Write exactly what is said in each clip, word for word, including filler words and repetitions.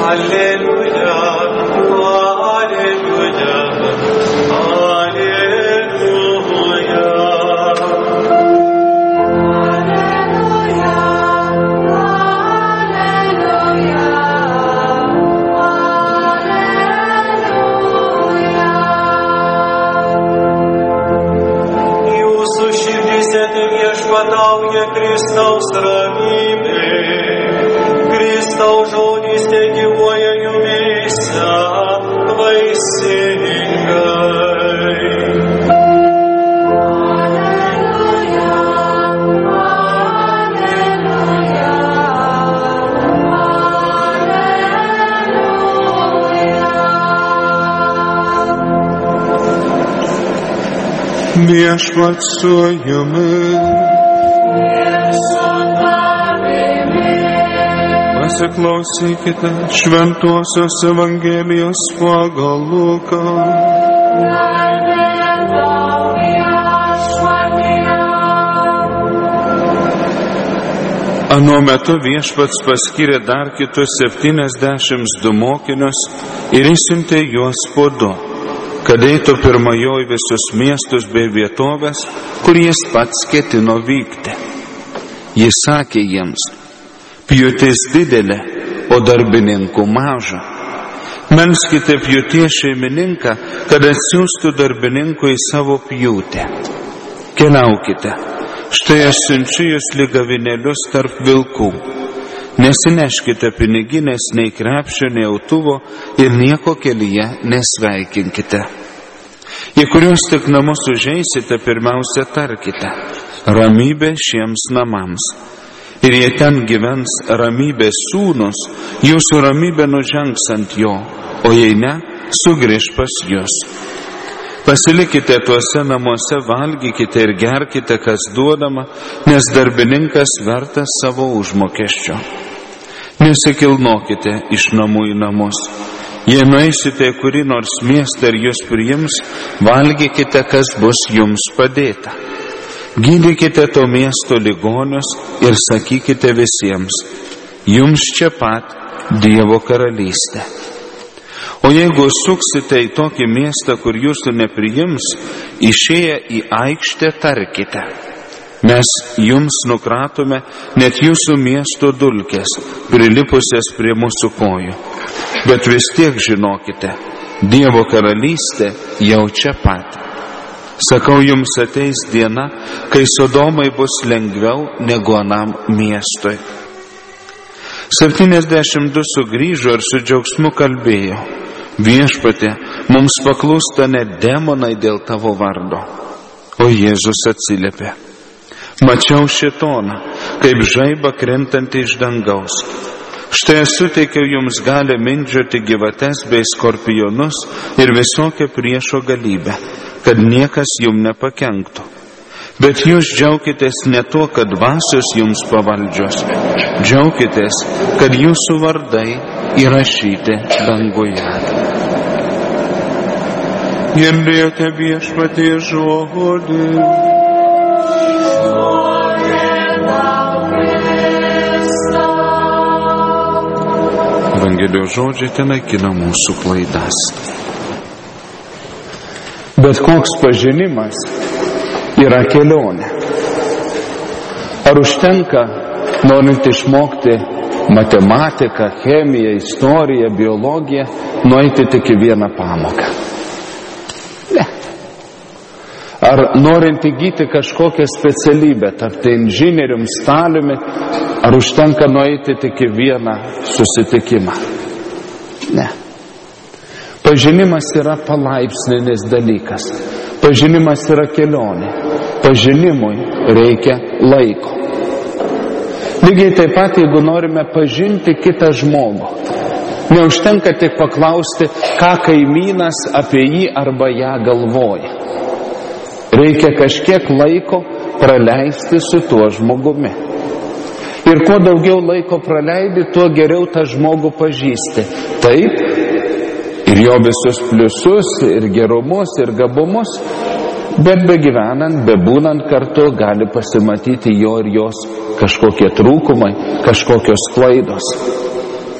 Alleluia, alleluia, alleluia. Jūsų širdyse te viešpatauja Kristaus ramybė. Kristaus žodis te gyvuoja jumyse vaisingai. Alleluia, alleluia, alleluia. Viešpats su jumis. Pasiklausykite Šventosios Evangelijos pagal Luką. Anuo metu viešpats paskyrė dar kitus septyniasdešimt du mokinius ir išsiuntė juos po du, kad eitų pirmajo į visus miestus bei vietovės, kur jis pats ketino vykti. Jis sakė jiems: pjūtis didelė, o darbininkų maža. Melskite pjūties šeimininką, kad atsiųstų darbininkų į savo pjūtę. Keliaukite, štai aš siunčiu jūs lyg avinėlius tarp vilkų. Nesineškite piniginės nei krepšio, nei autuvo ir nieko kelyje nesveikinkite. Į kuriuos tik namus užeisite, pirmiausia tarkite: ramybė šiems namams. Ir jei ten gyvens ramybės sūnus, jūsų ramybė nužengs ant jo, o jei ne, sugrįž pas jūs. Pasilikite tuose namuose, valgykite ir gerkite, kas duodama, nes darbininkas vertas savo užmokesčio. Nesikilnokite iš namų į namus. Jei nueisite į kurį nors miestą ir jūs priims, valgykite, kas bus jums padėta. Gydykite to miesto ligonius ir sakykite visiems: jums čia pat Dievo karalystė. O jeigu suksite į tokį miestą, kur jūsų nepriims, išėję į aikštę tarkite: mes jums nukratome net jūsų miesto dulkes, prilipusias prie mūsų kojų. Bet vis tiek žinokite, Dievo karalystė jau čia pat. Sakau jums, ateis diena, kai Sodomai bus lengviau negu anam miestui. Septyniasdešimt du sugrįžo ir su džiaugsmu kalbėjo: viešpatie, mums paklūsta net demonai dėl tavo vardo. O Jėzus atsiliepė: mačiau šėtoną, kaip žaibą krentantį iš dangaus. Štai aš suteikiau jums galią mindžioti gyvates bei skorpionus ir visokią priešo galybę, kad niekas jums nepakenktų. Bet jūs džiaukitės ne tuo, kad dvasios jums pavaldžios, džiaukitės, kad jūsų vardai įrašyti danguje. Girdėjote viešpatie žodį. Evangelijos žodžiai ten naikina mūsų klaidas. Bet koks pažinimas yra kelionė. Ar užtenka, norint išmokti matematiką, chemiją, istoriją, biologiją, nueiti tik į vieną pamoką? Ne. Ar norint įgyti kažkokią specialybę, tapti inžinierium, staliumi, ar užtenka nueiti tik į vieną susitikimą? Ne. Pažinimas yra palaipsninis dalykas. Pažinimas yra kelionė. Pažinimui reikia laiko. Lygiai taip pat, jeigu norime pažinti kitą žmogų, neužtenka tik paklausti, ką kaimynas apie jį arba ją galvoja. Reikia kažkiek laiko praleisti su tuo žmogumi. Ir kuo daugiau laiko praleidi, tuo geriau tą žmogų pažįsti. Taip, ir jo visus pliusus, ir gerumus, ir gabumus, bet begyvenant, bebūnant kartu, gali pasimatyti jo ir jos kažkokie trūkumai, kažkokios klaidos.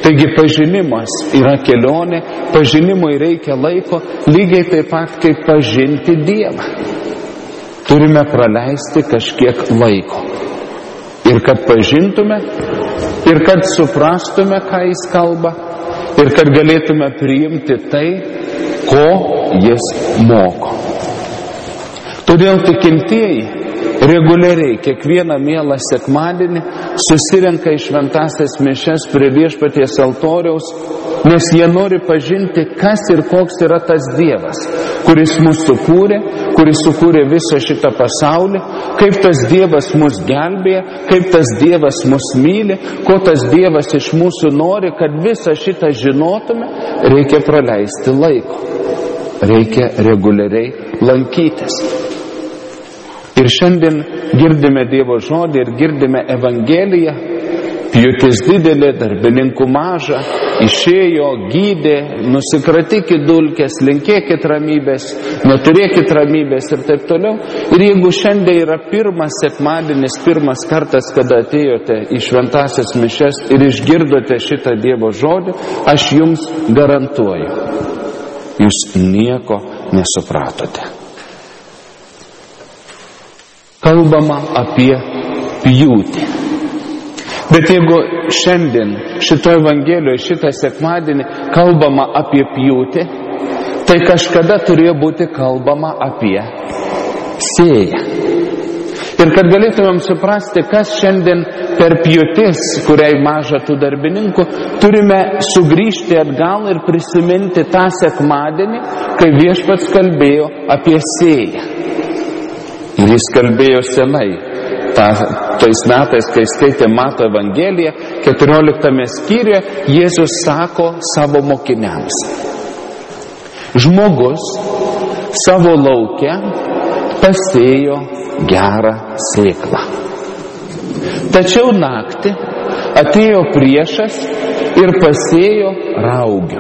Taigi pažinimas yra kelionė, pažinimui reikia laiko, lygiai taip pat kaip pažinti Dievą. Turime praleisti kažkiek laiko. Ir kad pažintume, ir kad suprastume, ką Jis kalba, ir kad galėtume priimti tai, ko Jis moko. Todėl tikintieji reguliariai kiekvieną mielą sekmadienį susirenka į šventąsias mišias prie Viešpaties altoriaus, nes jie nori pažinti, kas ir koks yra tas Dievas, kuris mus sukūrė, kuris sukūrė visą šitą pasaulį, kaip tas Dievas mus gelbėja, kaip tas Dievas mus myli, ko tas Dievas iš mūsų nori. Kad visą šitą žinotume, reikia praleisti laiko, reikia reguliariai lankytis. Ir šiandien girdime Dievo žodį ir girdime Evangeliją. Pjūtis didelė, darbininkų maža, išėjo, gydė, nusikratykit dulkes, linkėkit ramybės, neturėkit ramybės ir taip toliau. Ir jeigu šiandien yra pirmas sekmadienis, pirmas kartas, kada atėjote į šventąsias mišias ir išgirdote šitą Dievo žodį, aš jums garantuoju, jūs nieko nesupratote. Kalbama apie pjūtį. Bet jeigu šiandien šitoje Evangelijoje, šitą sekmadienį kalbama apie pjūtį, tai kažkada turėjo būti kalbama apie sėją. Ir kad galėtumėm suprasti, kas šiandien per pjūtis, kuriai maža tų darbininkų, turime sugrįžti atgal ir prisiminti tą sekmadienį, kai Viešpats kalbėjo apie sėją. Ir jis kalbėjo senai, ta, tais metais, kai skaitė Mato Evangeliją, keturioliktame skyriuje, Jėzus sako savo mokiniams: žmogus savo lauke pasėjo gerą sėklą. Tačiau naktį atėjo priešas ir pasėjo raugių.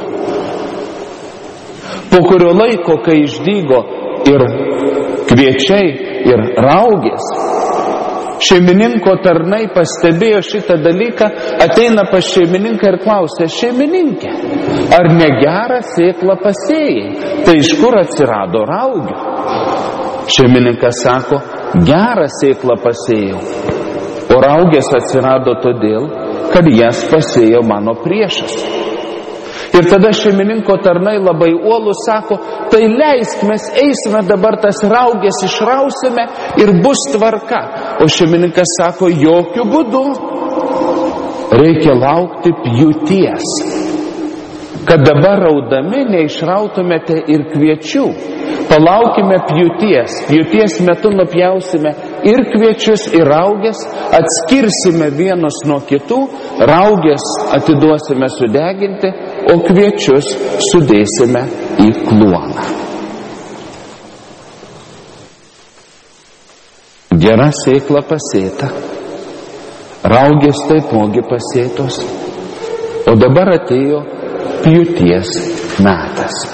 Po kurio laiko, kai išdygo ir kviečiai, ir raugės, šeimininko tarnai pastebėjo šitą dalyką, ateina pas šeimininką ir klausia: šeimininkė, ar ne gerą sėklą pasėjai? Tai iš kur atsirado raugių? Šeimininkas sako: gerą sėklą pasėjau, o raugės atsirado todėl, kad jas pasėjo mano priešas. Ir tada šeimininko tarnai labai uolus sako: tai leisk, mes eisime dabar tas raugės išrausime ir bus tvarka. O šeimininkas sako: jokių būdų, reikia laukti pjūties, kad dabar raudami neišrautumėte ir kviečių. Palaukime pjūties, pjūties metu nupjausime ir kviečius, ir raugės, atskirsime vienus nuo kitų, raugės atiduosime sudeginti, o kviečius sudėsime į kluoną. Gera sėkla pasėta, raugės taipogi pasėtos, o dabar atėjo pjūties metas.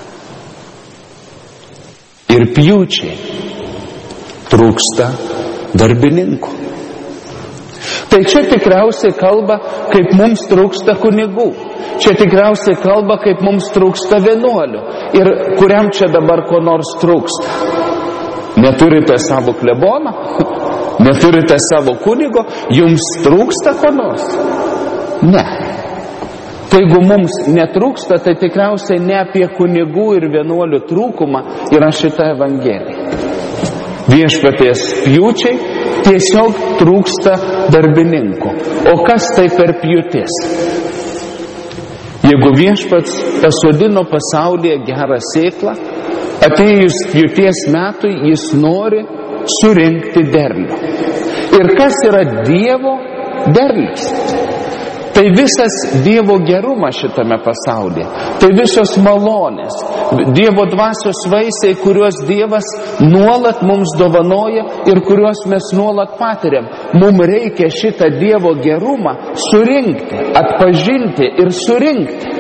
Ir pjūčiai trūksta darbininkų. Tai čia tikriausiai kalba, kaip mums trūksta kunigų. Čia tikriausiai kalba, kaip mums trūksta vienuolių. Ir kuriam čia dabar ko nors trūksta? Neturite savo kleboną? Neturite savo kunigo? Jums trūksta ko nors? Ne. Tai jeigu mums netrūksta, tai tikriausiai ne apie kunigų ir vienuolių trūkumą yra šita Evangelija. Viešpaties pjūčiai tiesiog trūksta darbininkų. O kas tai per pjūtis? Jeigu Viešpats pasodino pasaulyje gerą sėklą, atėjus pjūties metui jis nori surinkti derlių. Ir kas yra Dievo derlius? Tai visas Dievo gerumas šitame pasaulyje, tai visos malonės, Dievo dvasios vaisiai, kuriuos Dievas nuolat mums dovanoja ir kuriuos mes nuolat patiriam. Mums reikia šitą Dievo gerumą surinkti, atpažinti ir surinkti.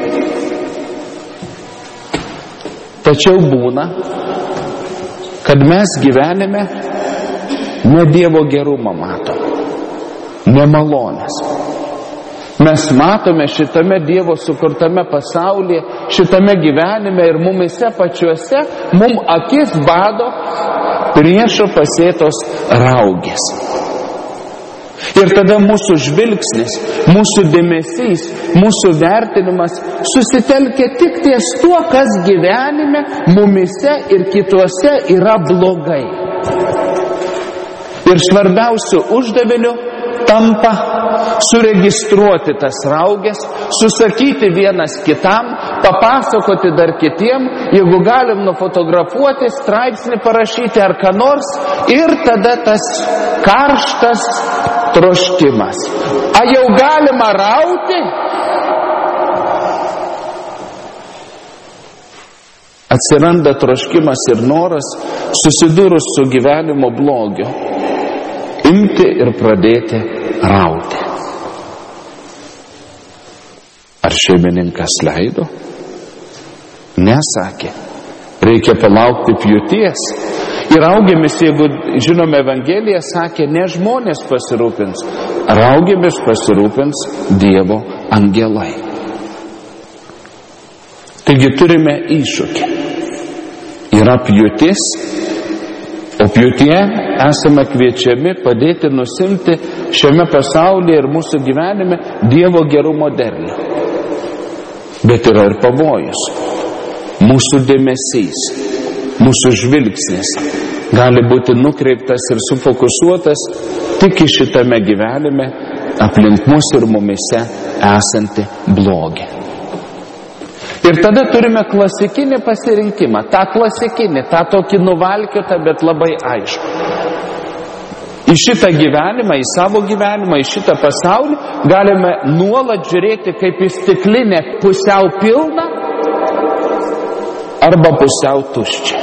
Tačiau būna, kad mes gyvenime ne Dievo gerumą matom, ne malonės. Mes matome šitame Dievo sukurtame pasaulyje, šitame gyvenime ir mumise pačiuose, mum akis bado priešo pasėtos raugės. Ir tada mūsų žvilgsnis, mūsų dėmesys, mūsų vertinimas susitelkia tik ties tuo, kas gyvenime, mumise ir kituose yra blogai. Ir svarbiausiu uždaviniu tampa suregistruoti tas raugės, susakyti vienas kitam, papasakoti dar kitiem, jeigu galim nufotografuoti, straipsnį parašyti ar ką nors, ir tada tas karštas troškimas. A jau galima rauti? Atsiranda troškimas ir noras, susidūrus su gyvenimo blogiu, imti ir pradėti rauti. Ar šeimininkas leido? Nesakė. Reikia palaukti pjūties. Ir raugėmis, jeigu žinome Evangeliją, sakė, ne žmonės pasirūpins, raugėmis pasirūpins Dievo angelai. Taigi turime iššūkį. Yra pjūtis, o pjūtyje esame kviečiami padėti nusimti šiame pasaulyje ir mūsų gyvenime Dievo gerumo derlių. Bet yra ir pavojus. Mūsų dėmesys, mūsų žvilgsnis gali būti nukreiptas ir sufokusuotas tik į šitame gyvenime aplink mus ir mumise esantį blogį. Ir tada turime klasikinį pasirinkimą, tą klasikinį, tą tokį nuvalkiotą, bet labai aišku. Į šitą gyvenimą, į savo gyvenimą, į šitą pasaulį galime nuolat žiūrėti kaip į stiklinę pusiau pilną arba pusiau tuščią.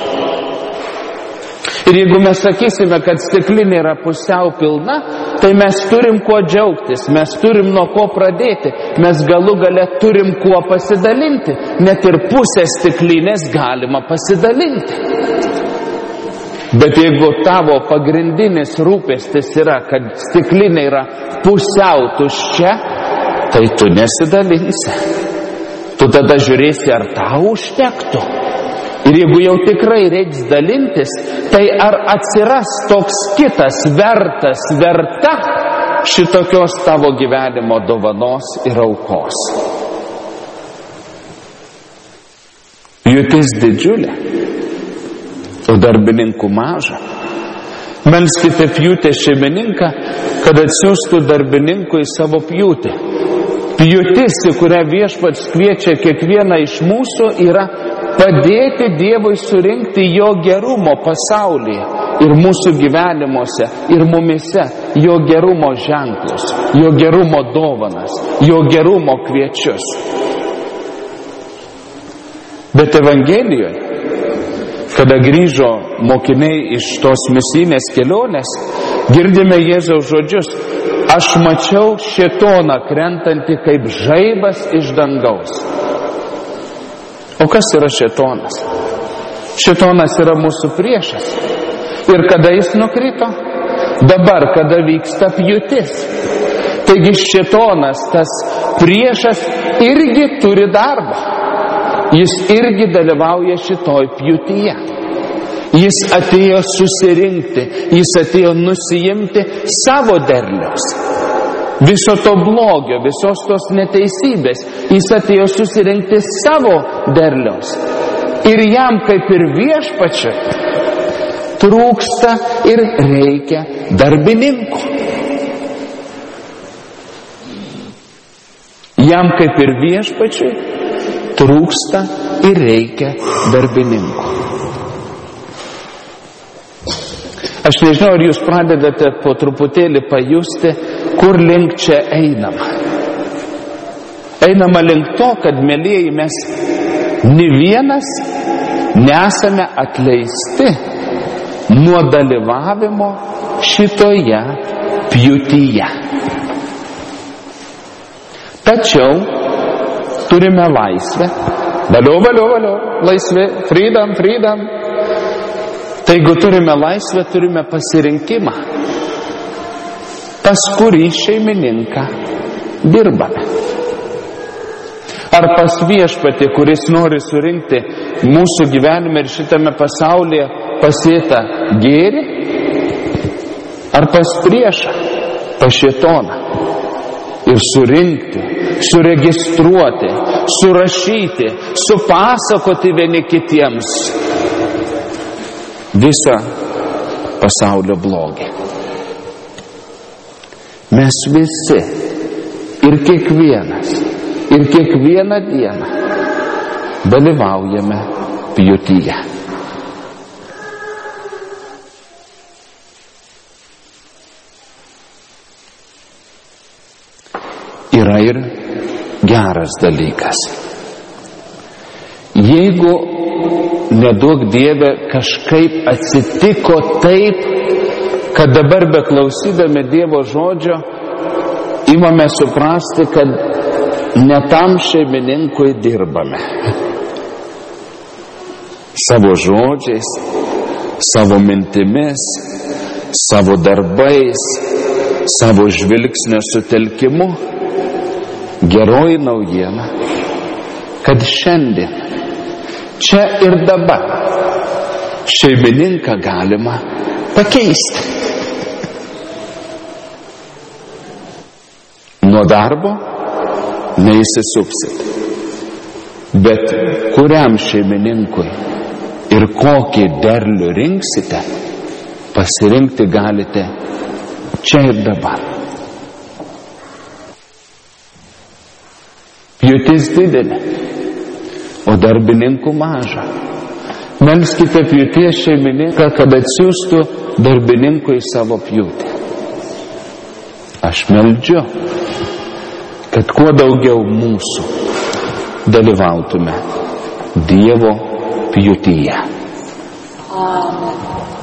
Ir jeigu mes sakysime, kad stiklinė yra pusiau pilna, tai mes turim kuo džiaugtis, mes turim nuo ko pradėti, mes galų gale turim kuo pasidalinti, net ir pusę stiklinės galima pasidalinti. Bet jeigu tavo pagrindinis rūpestis yra, kad stiklinė yra pusiau tuščia, tai tu nesidalinsi. Tu tada žiūrėsi, ar tau užtektų. Ir jeigu jau tikrai reiks dalintis, tai ar atsiras toks kitas vertas, verta šitokios tavo gyvenimo dovanos ir aukos. Pjūtis didžiulė, o darbininkų maža. Melskite pjūtės šeimininką, kad atsiųstų darbininkų į savo pjūtį. Pjūtis, į kurią Viešpats kviečia kiekvieną iš mūsų, yra padėti Dievui surinkti jo gerumo pasaulyje ir mūsų gyvenimuose ir mumise, jo gerumo ženklus, jo gerumo dovanas, jo gerumo kviečius. Bet Evangelijoje, kada grįžo mokiniai iš tos misijinės kelionės, girdime Jėzaus žodžius: aš mačiau šėtoną krentantį kaip žaibas iš dangaus. O kas yra šėtonas? Šėtonas yra mūsų priešas. Ir kada jis nukrito? Dabar, kada vyksta pjūtis. Taigi šėtonas, tas priešas, irgi turi darbą. Jis irgi dalyvauja šitoj pjūtyje. Jis atėjo susirinkti, jis atėjo nusiimti savo derliaus. Viso to blogio, visos tos neteisybės, jis atėjo susirinkti savo derliaus. Ir jam, kaip ir Viešpačiui, trūksta ir reikia darbininkų. Jam, kaip ir Viešpačiui, trūksta ir reikia darbininkų. Aš nežinau, ar jūs pradedate po truputėlį pajusti, kur link čia einama. Einama link to, kad, mielieji, mes ni vienas nesame atleisti nuo dalyvavimo šitoje pjūtyje. Tačiau turime laisvę. Valio, valio, valio, laisvė, freedom, freedom. Tai jeigu turime laisvę, turime pasirinkimą. Pas kurį šeimininką dirbame. Ar pas Viešpatį, kuris nori surinkti mūsų gyvenime ir šitame pasaulyje pasėtą gėrį, ar pas priešą, pas šėtoną ir surinkti, suregistruoti, surašyti, supasakoti vieni kitiems visą pasaulio blogį. Mes visi ir kiekvienas, ir kiekvieną dieną dalyvaujame pjūtyje. Yra ir geras dalykas. Jeigu neduok Dieve kažkaip atsitiko taip, kad dabar beklausydami Dievo žodžio imame suprasti, kad ne tam šeimininkui dirbame. Savo žodžiais, savo mintimis, savo darbais, savo žvilgsnio sutelkimu. Geroji naujiena, kad šiandien, čia ir dabar, šeimininką galima pakeisti. Nuo darbo neįsisupsit, bet kuriam šeimininkui ir kokį derlių rinksite, pasirinkti galite čia ir dabar. Pjūtis didelė, o darbininkų maža. Melskite pjūties šeimininką, kad atsiųstų darbininkų į savo pjūtį. Aš meldžiu, kad kuo daugiau mūsų dalyvautume Dievo pjūtyje. Amen.